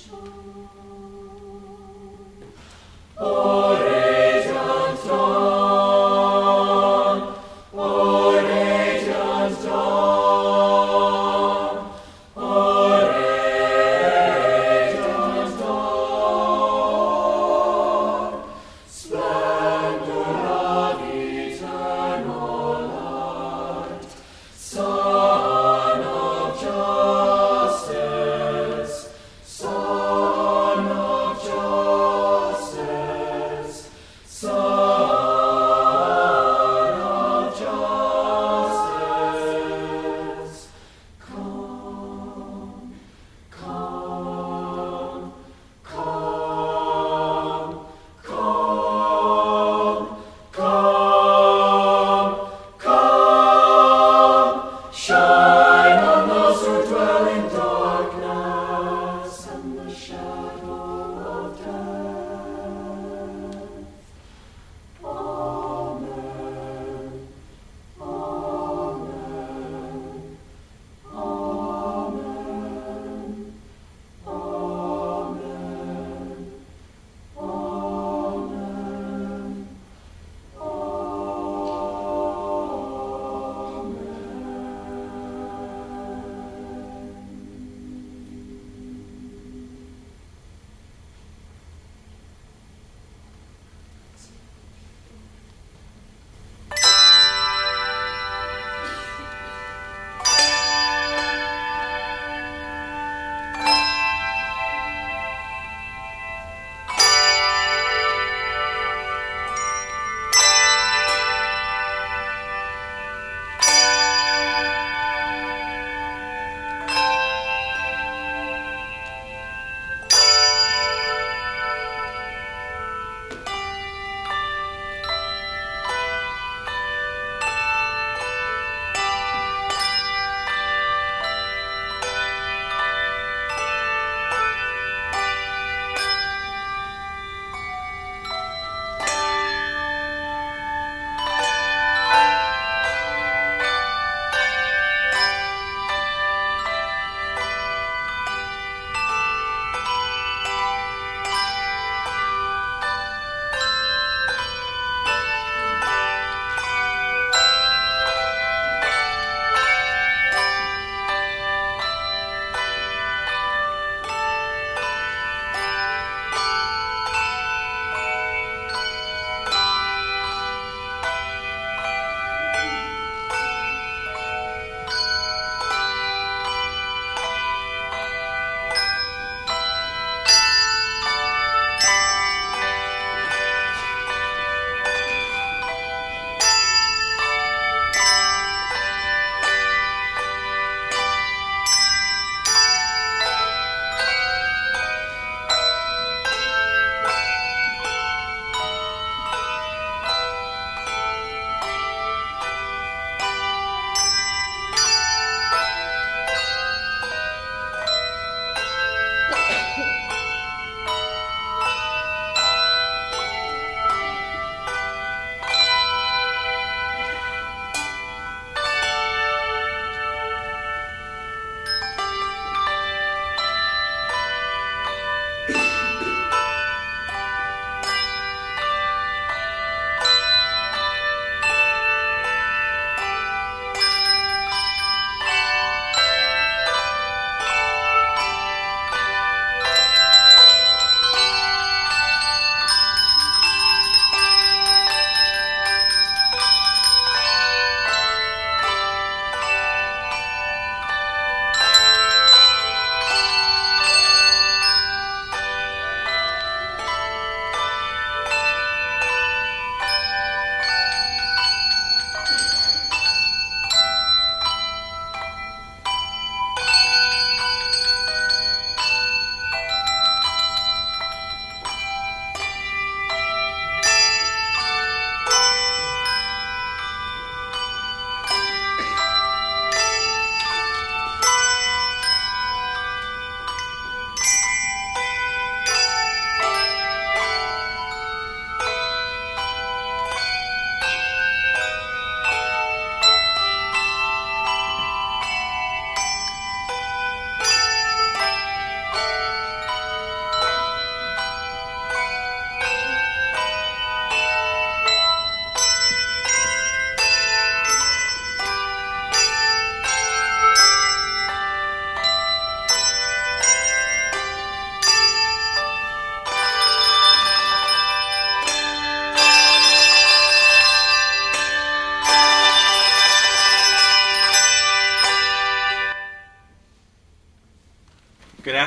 Son of justice,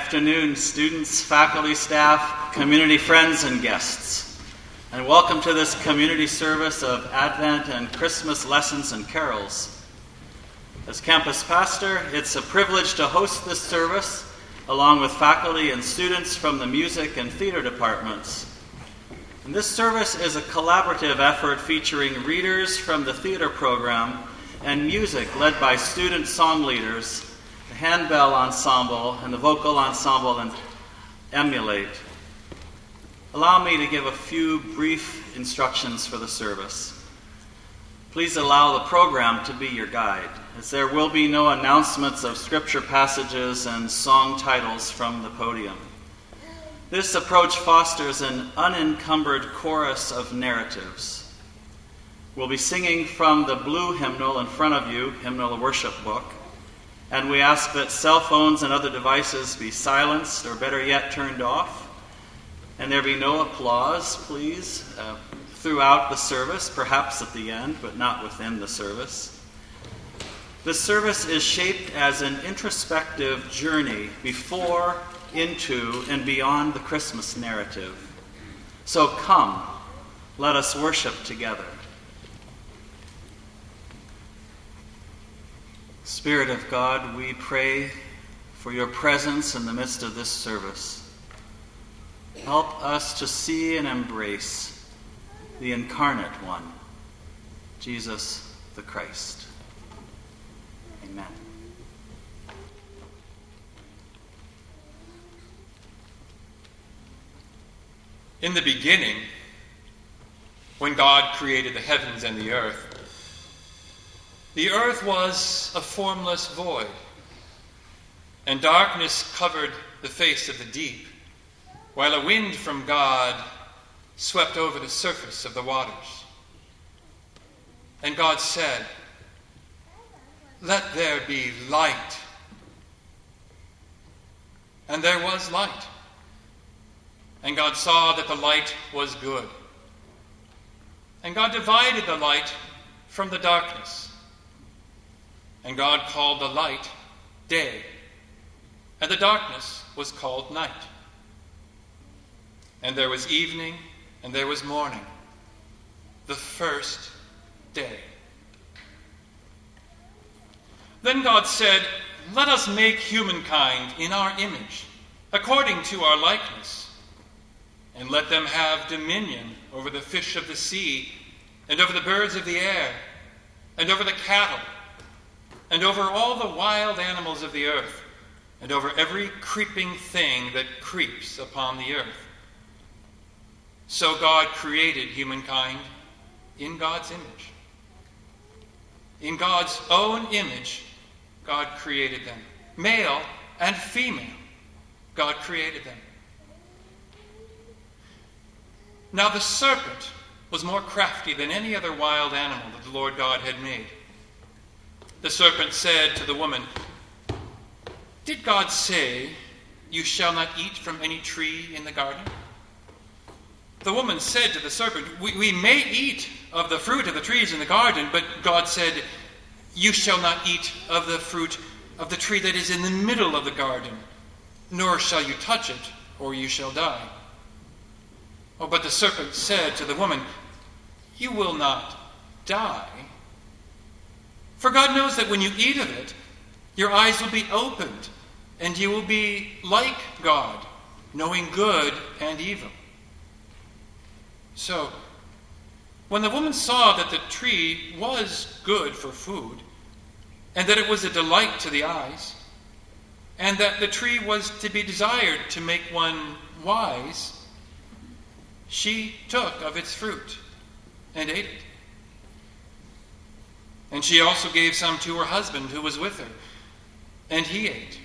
afternoon, students, faculty, staff, community friends, and guests. And welcome to this community service of Advent and Christmas lessons and carols. As campus pastor, it's a privilege to host this service along with faculty and students from the music and theater departments. And this service is a collaborative effort featuring readers from the theater program and music led by student song leaders, the handbell ensemble, and the vocal ensemble, and Emulate. Allow me to give a few brief instructions for the service. Please allow the program to be your guide, as there will be no announcements of scripture passages and song titles from the podium. This approach fosters an unencumbered chorus of narratives. We'll be singing from the blue hymnal in front of you, Hymnal Worship Book, and we ask that cell phones and other devices be silenced, or better yet, turned off, and there be no applause, please, throughout the service, perhaps at the end, but not within the service. The service is shaped as an introspective journey before, into, and beyond the Christmas narrative. So come, let us worship together. Spirit of God, we pray for your presence in the midst of this service. Help us to see and embrace the incarnate one, Jesus the Christ. Amen. In the beginning, when God created the heavens and the earth was a formless void, and darkness covered the face of the deep, while a wind from God swept over the surface of the waters. And God said, "Let there be light." And there was light. And God saw that the light was good. And God divided the light from the darkness. And God called the light day, and the darkness was called night. And there was evening, and there was morning, the first day. Then God said, "Let us make humankind in our image, according to our likeness, and let them have dominion over the fish of the sea, and over the birds of the air, and over the cattle, and over all the wild animals of the earth, and over every creeping thing that creeps upon the earth." So God created humankind in God's image. In God's own image, God created them. Male and female, God created them. Now the serpent was more crafty than any other wild animal that the Lord God had made. The serpent said to the woman, "Did God say, 'You shall not eat from any tree in the garden'?" The woman said to the serpent, we may eat of the fruit of the trees in the garden, but God said, 'You shall not eat of the fruit of the tree that is in the middle of the garden, nor shall you touch it, or you shall die.' Oh, but the serpent said to the woman, 'You will not die. For God knows that when you eat of it, your eyes will be opened, and you will be like God, knowing good and evil.' So, when the woman saw that the tree was good for food, and that it was a delight to the eyes, and that the tree was to be desired to make one wise, she took of its fruit and ate it. And she also gave some to her husband who was with her, and he ate.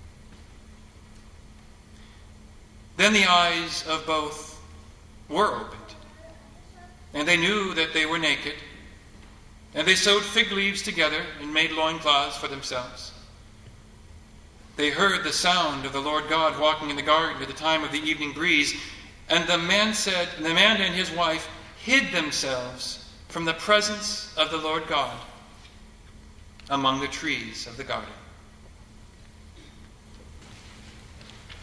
Then the eyes of both were opened, and they knew that they were naked, and they sewed fig leaves together and made loincloths for themselves. They heard the sound of the Lord God walking in the garden at the time of the evening breeze, and the man and his wife hid themselves from the presence of the Lord God among the trees of the garden.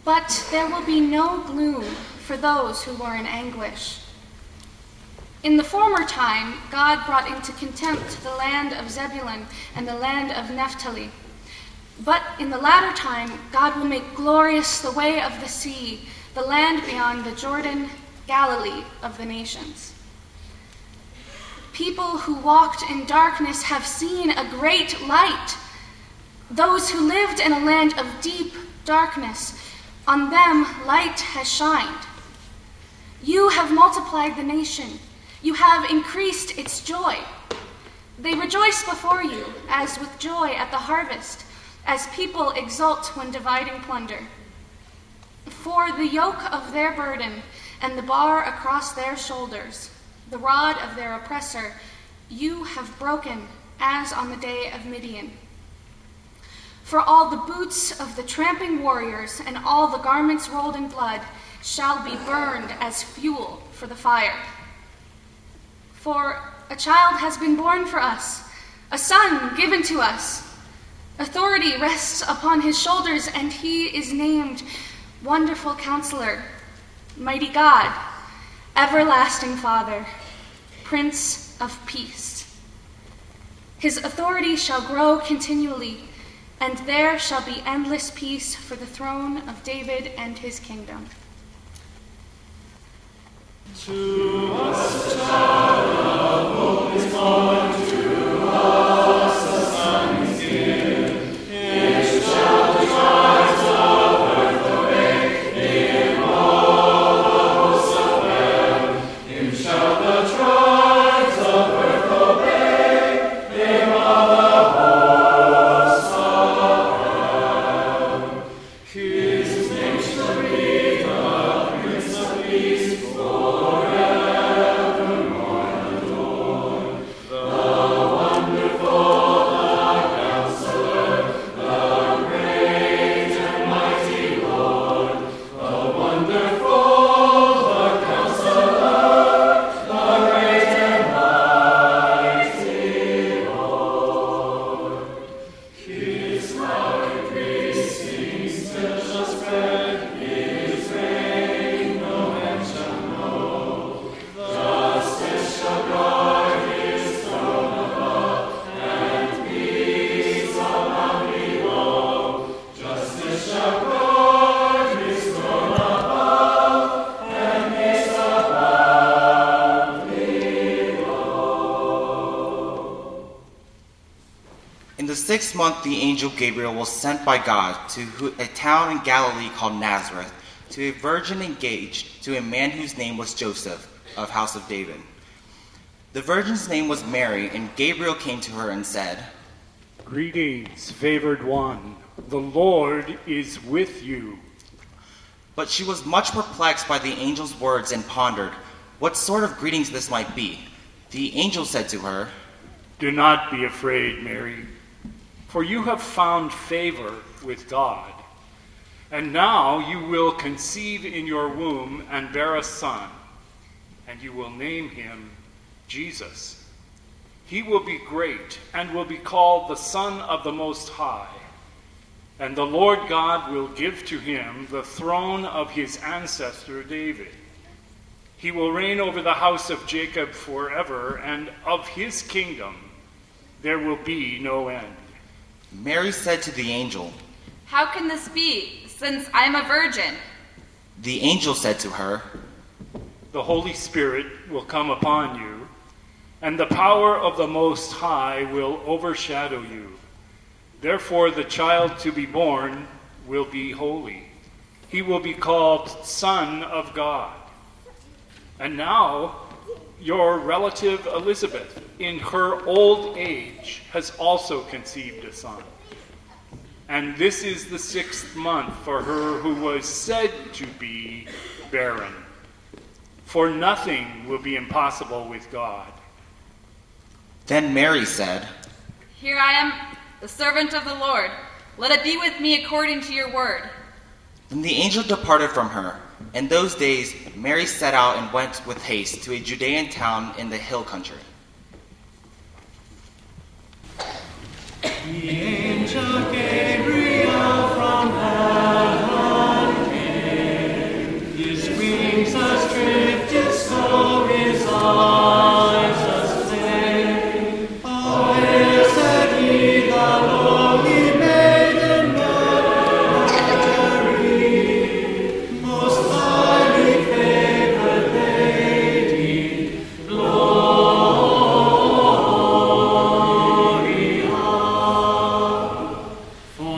But there will be no gloom for those who were in anguish. In the former time, God brought into contempt the land of Zebulun and the land of Naphtali. But in the latter time, God will make glorious the way of the sea, the land beyond the Jordan, Galilee of the nations. People who walked in darkness have seen a great light. Those who lived in a land of deep darkness, on them light has shined. You have multiplied the nation. You have increased its joy. They rejoice before you, as with joy at the harvest, as people exult when dividing plunder. For the yoke of their burden and the bar across their shoulders, the rod of their oppressor, you have broken, as on the day of Midian. For all the boots of the tramping warriors and all the garments rolled in blood shall be burned as fuel for the fire. For a child has been born for us, a son given to us. Authority rests upon his shoulders, and he is named Wonderful Counselor, Mighty God, Everlasting Father, Prince of Peace. His authority shall grow continually, and there shall be endless peace for the throne of David and his kingdom. To us a child of hope is born, to us a son is given. It shall the tribes of earth obey, in all the hosts of heaven. Him shall the tribes of earth obey, in all the hosts of heaven. His name shall be the Prince of Peace. In the 6th month, the angel Gabriel was sent by God to a town in Galilee called Nazareth, to a virgin engaged to a man whose name was Joseph, of house of David. The virgin's name was Mary, and Gabriel came to her and said, "Greetings, favored one. The Lord is with you." But she was much perplexed by the angel's words and pondered what sort of greetings this might be. The angel said to her, "Do not be afraid, Mary, for you have found favor with God. And now you will conceive in your womb and bear a son, and you will name him Jesus. He will be great and will be called the Son of the Most High. And the Lord God will give to him the throne of his ancestor David. He will reign over the house of Jacob forever, and of his kingdom there will be no end." Mary said to the angel, "How can this be, since I am a virgin?" The angel said to her, "The Holy Spirit will come upon you, and the power of the Most High will overshadow you. Therefore the child to be born will be holy. He will be called Son of God. And now your relative Elizabeth, in her old age, has also conceived a son. And this is the 6th month for her who was said to be barren. For nothing will be impossible with God." Then Mary said, "Here I am, the servant of the Lord. Let it be with me according to your word." Then the angel departed from her. In those days, Mary set out and went with haste to a Judean town in the hill country. The angel Gabriel from heaven came.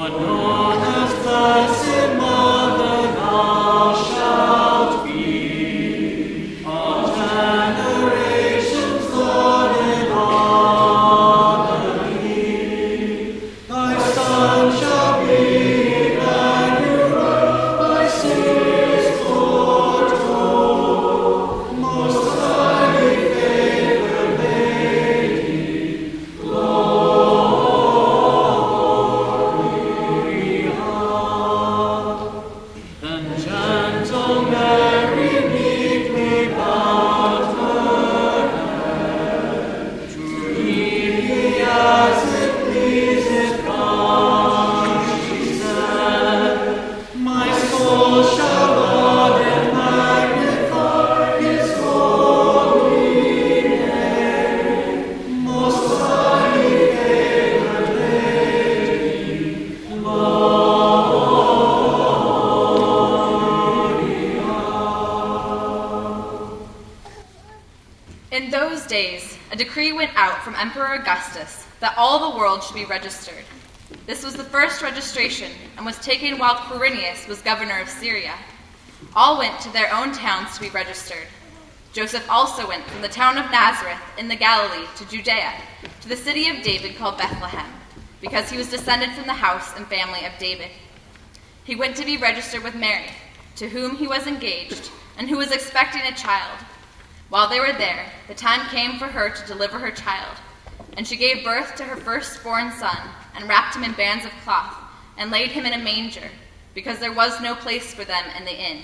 In those days, a decree went out from Emperor Augustus that all the world should be registered. This was the first registration and was taken while Quirinius was governor of Syria. All went to their own towns to be registered. Joseph also went from the town of Nazareth in the Galilee to Judea, to the city of David called Bethlehem, because he was descended from the house and family of David. He went to be registered with Mary, to whom he was engaged, and who was expecting a child. While they were there, the time came for her to deliver her child, and she gave birth to her firstborn son, and wrapped him in bands of cloth, and laid him in a manger, because there was no place for them in the inn.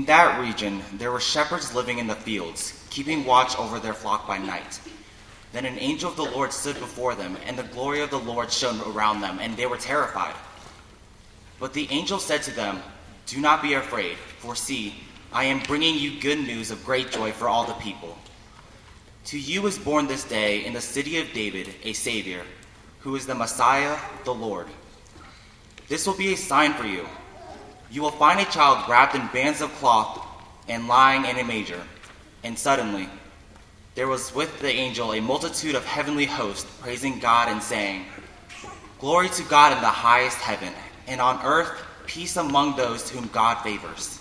In that region, there were shepherds living in the fields, keeping watch over their flock by night. Then an angel of the Lord stood before them, and the glory of the Lord shone around them, and they were terrified. But the angel said to them, "Do not be afraid, for see, I am bringing you good news of great joy for all the people. To you is born this day in the city of David a Savior, who is the Messiah, the Lord. This will be a sign for you. You will find a child wrapped in bands of cloth and lying in a manger." And suddenly, there was with the angel a multitude of heavenly hosts praising God and saying, "Glory to God in the highest heaven, and on earth peace among those whom God favors."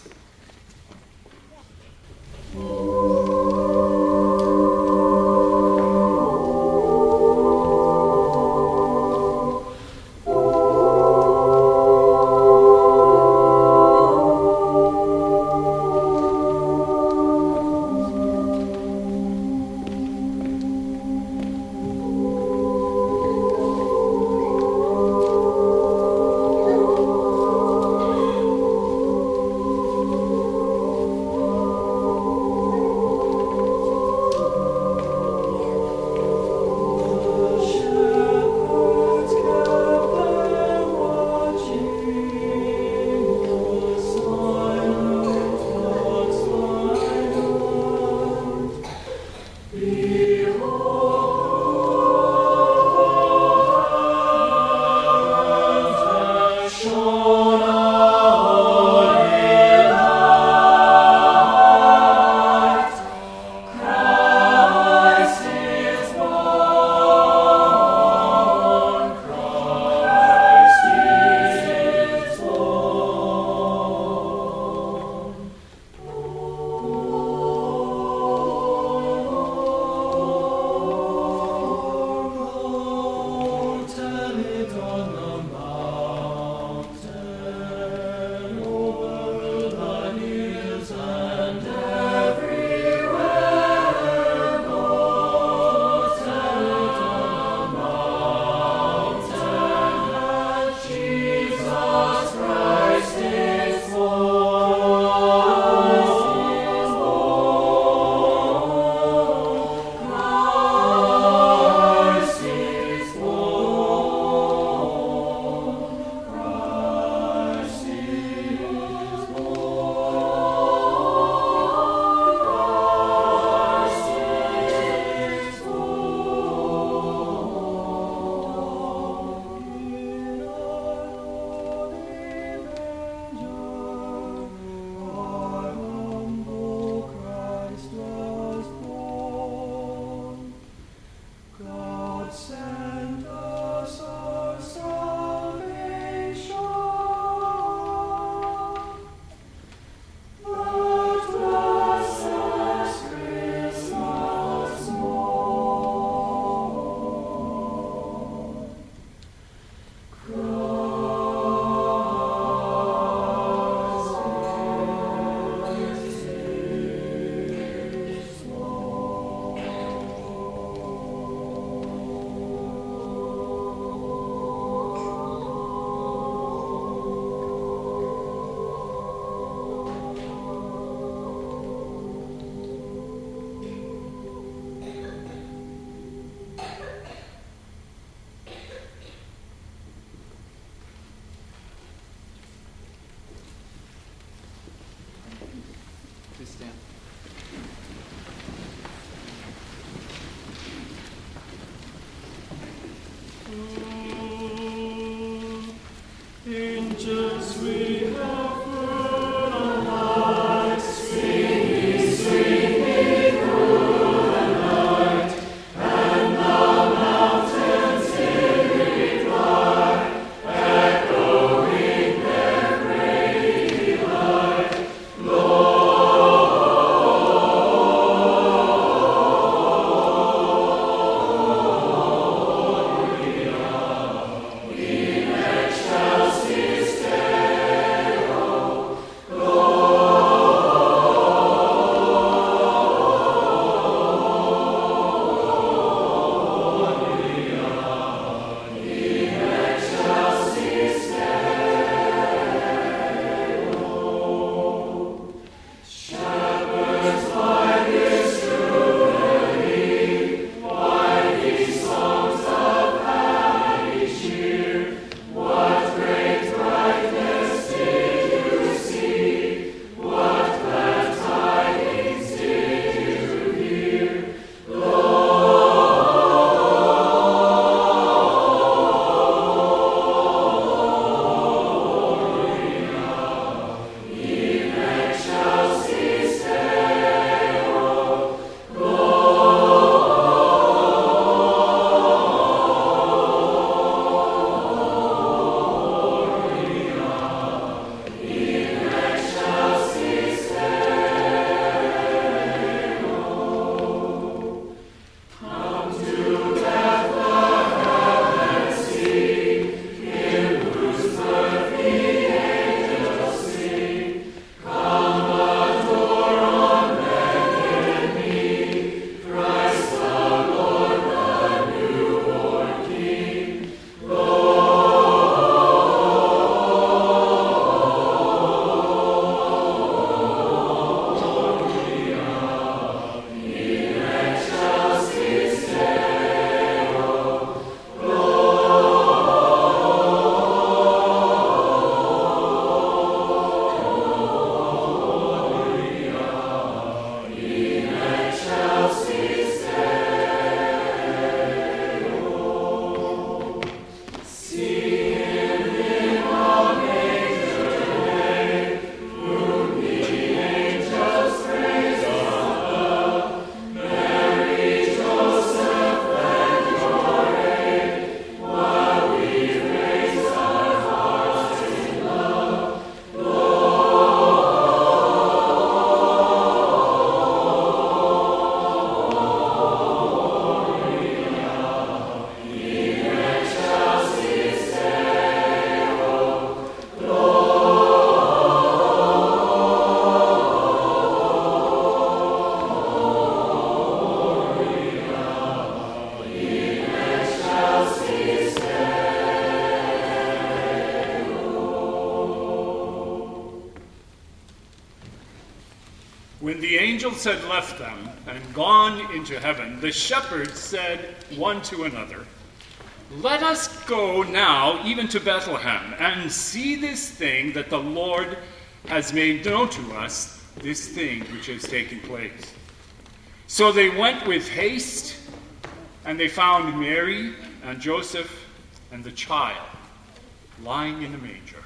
angels had left them and gone into heaven, the shepherds said one to another, "Let us go now even to Bethlehem and see this thing that the Lord has made known to us, this thing which has taken place." So they went with haste, and they found Mary and Joseph and the child lying in the manger.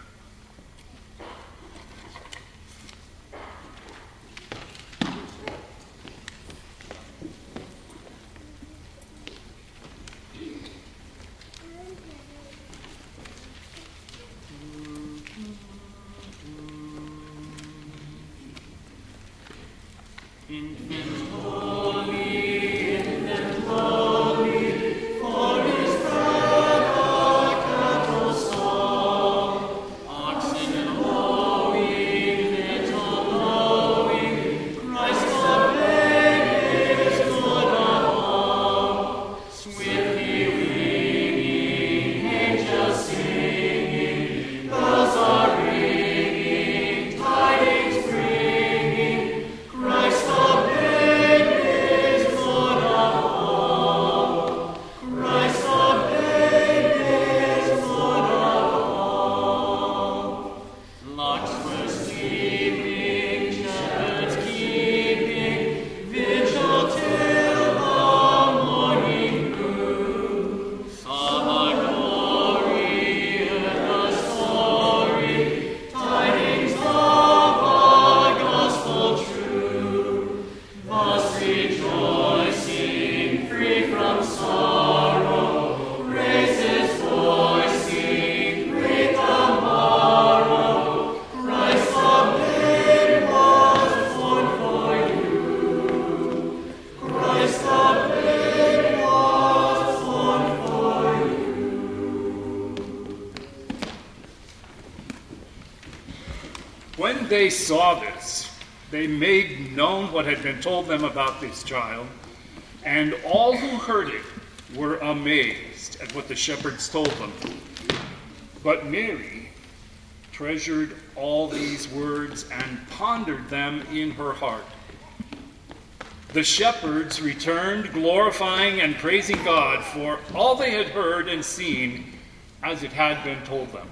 When they saw this, they made known what had been told them about this child, and all who heard it were amazed at what the shepherds told them. But Mary treasured all these words and pondered them in her heart. The shepherds returned, glorifying and praising God for all they had heard and seen as it had been told them.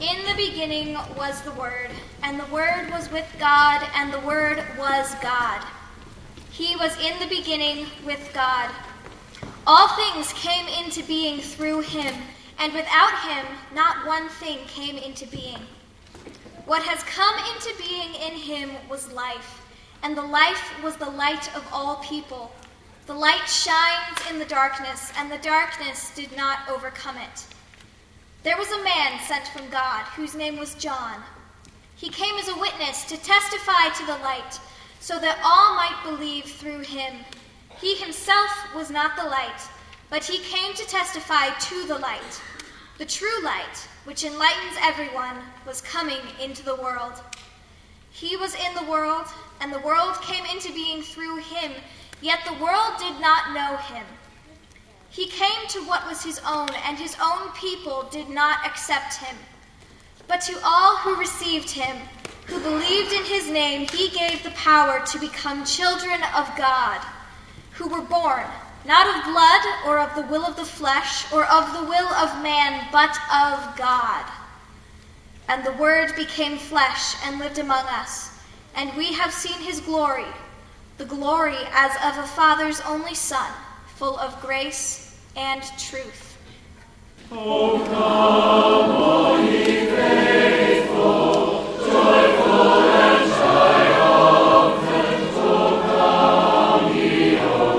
In the beginning was the Word, and the Word was with God, and the Word was God. He was in the beginning with God. All things came into being through him, and without him not one thing came into being. What has come into being in him was life, and the life was the light of all people. The light shines in the darkness, and the darkness did not overcome it. There was a man sent from God, whose name was John. He came as a witness to testify to the light, so that all might believe through him. He himself was not the light, but he came to testify to the light. The true light, which enlightens everyone, was coming into the world. He was in the world, and the world came into being through him, yet the world did not know him. He came to what was his own, and his own people did not accept him. But to all who received him, who believed in his name, he gave the power to become children of God, who were born, not of blood or of the will of the flesh or of the will of man, but of God. And the Word became flesh and lived among us, and we have seen his glory, the glory as of a Father's only Son, full of grace and truth. O come, all ye faithful, joyful and triumphant. O come ye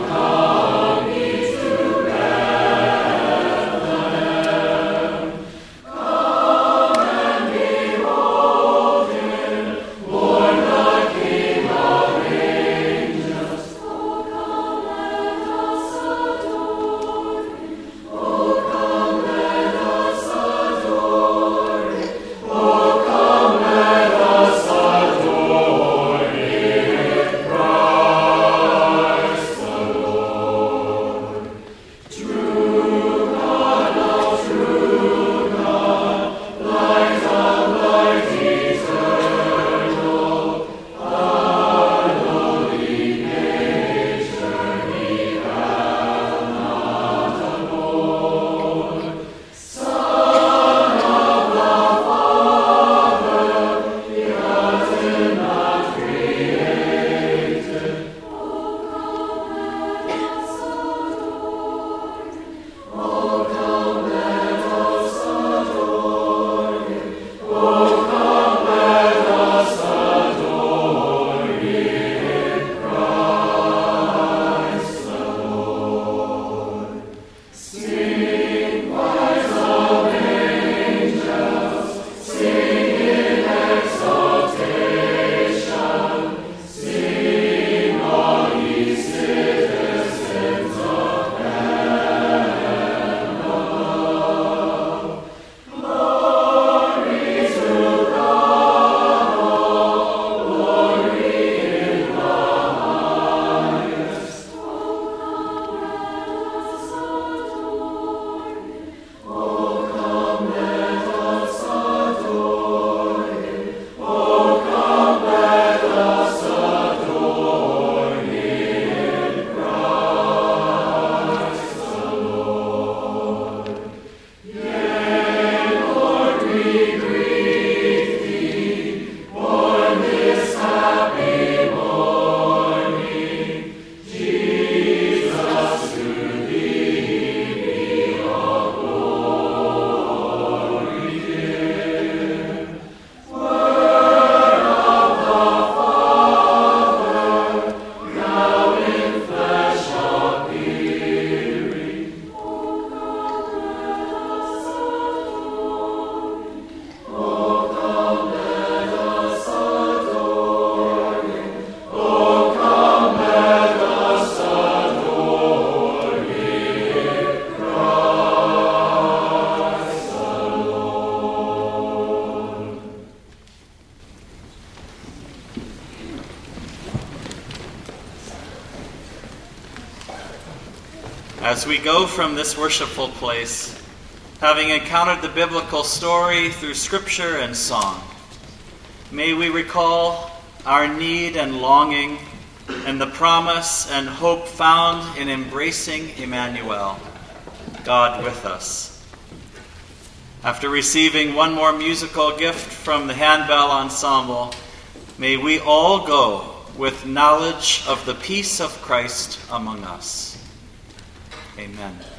to Bethlehem. Come and behold him, born the King of angels. O come, let us adore him. O come, let us adore him. O come, let us adore him, Christ the Lord. True God, oh true God, light of light eternal, unholy nature he hath not abhorred. Son of the Father, begotten, not created. O come, let us adore him. O come, let us adore him. O come, let us adore him, Christ the Lord. Sing, choirs of angels, sing in exaltation. Sing, all ye citizens of heaven above. Glory to God, glory in the highest. O come, let us adore him. O come, let us adore him. O come, let us adore him, Christ the Lord. Yea, Lord, we greet thee, born this happy morning. Jesus, to thee be all glory given. Word of the Father, now in flesh appearing. O come, let us adore him. O come, let us adore him. O come, let us adore him, Christ the Lord. As we go from this worshipful place, having encountered the biblical story through scripture and song, may we recall our need and longing and the promise and hope found in embracing Emmanuel, God with us. After receiving one more musical gift from the Handbell Ensemble, may we all go with knowledge of the peace of Christ among us. Amen.